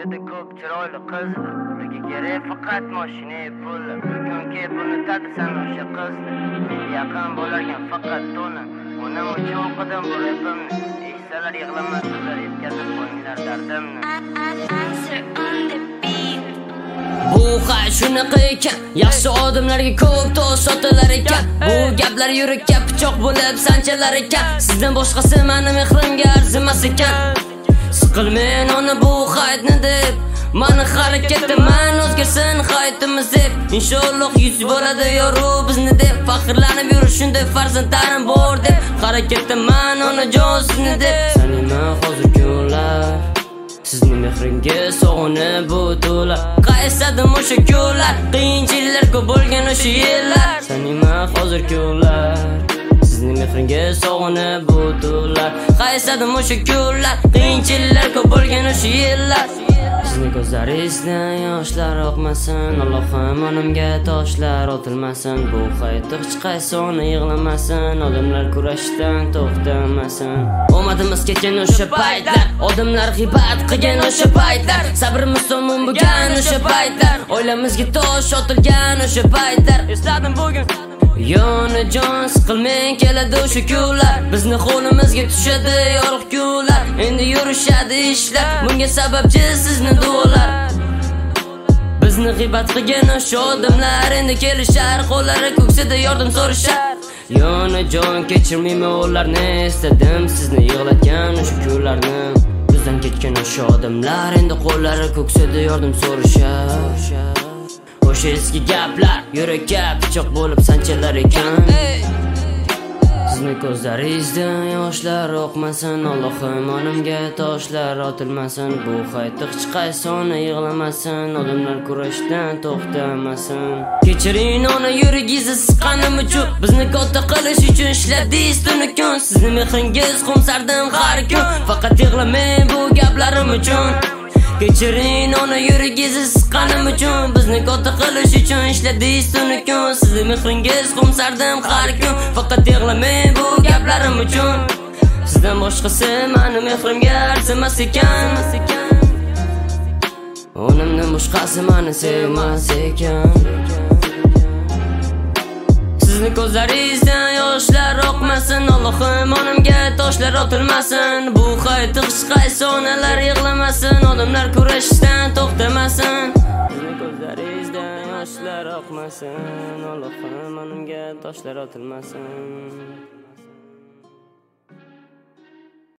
Juda ko'p chiroyli qizlar, ularga kerak faqat mashina pullar. Bir kun kelib unutadisan o'sha qizni. Yaqin bo'larkan faqat to'ni. Onam uchun o'qidim bu rapimni. Eshitsalar yig'lamasizlar, yetkazib qo'yinglar dardimni. Bu hay shunaqa ekan, yaxshi odamlarga ko'p to'sh sotilar ekan. Bu gaplar yurakka pichoq bo'lib sanchalar ekan. Sizdan boshqasi meni mehrimga arzimas ekan. Siqilmen ona bu hayotni deb, mani harakatim man o'zgarsin hayotimiz deb. Inshaalloh yuz bo'ladi yoru bizni deb, faxrlanib yurish shunday farzandlarim bor deb. Harakatim man onajon sizni deb. Sanima hozir kunlar sizning mehringiz sog'inib o'tula. Qaysadim o'sha kunlar, qiyinchiliklar ko'p bo'lgan o'sha yillar. Sanima hozir kunlar sizning mehringiz sog'inib o'tula. Qaysadim o'sha kunlar, qiyinchiliklar ko'p bo'lgan o'sha yillar. Sizning ko'zlaringizdan yoshlar oqmasin, Allohim onimga toshlar otilmasin. Bu hayotda hech qaysi ona yig'lamasin, odamlar kurashdan to'xtamasin. Omadimiz ketgan o'sha paytlar, odamlar g'iybat qilgan o'sha paytlar, sabrimiz so'min bo'lgan o'sha paytlar, oilamizga tosh otilgan o'sha paytlar. Esladim bugun Yonajon, siqilmang keladi o'sha kunlar, bizni qo'limizga tushadi yorug' kunlar. Endi yurishadi ishlar, bunga sababchi sizni duolar. Bizni g'iybat qilgan o'sha odamlar endi kelishar, qo'llari ko'ksida yordam so'rashar. Yonajon, kechirmayman ularni, istadim sizni yig'latgan o'sha kunlarni. Bizdan ketgan o'sha odamlar endi qo'llari ko'ksida yordam so'rashar. O'sha eski gaplar yurakka pichoq bo'lib sanchalar ekan. Sizning ko'zlaringizdan yoshlar oqmasin, Allohim onimga toshlar otilmasin. Bu hayotda hech qaysi ona yig'lamasin, odamlar kurashdan to'xtamasin. Kechiring ona yuragingizni siqqanim uchun, bizni katta qilish uchun ishladingiz tunu kun. Sizning mehringiz qo'msardim har kun, faqat yig'lamang bu gaplarim uchun. Kechiring ona yuragingizni siqqanim uchun, bizni katta qilish uchun ishladingiz tunu kun. Sizning mehringiz qo'msardim har kun, faqat yig'lamang bu gaplarim uchun. Sizdan boshqasi meni mehrimga arzimas ekan. Onamdan boshqasi meni sevmas ekan. Sizning ko'zlaringizdan yoshlar oqmasin, Allohim onimga toshlar otilmasin. Bu hayotda hech qaysi onalar yig'lamasin, odamlar kurashishdan to'xtamasin. Sizning ko'zlaringizdan yoshlar oqmasin, Allohim onimga toshlar otilmasin.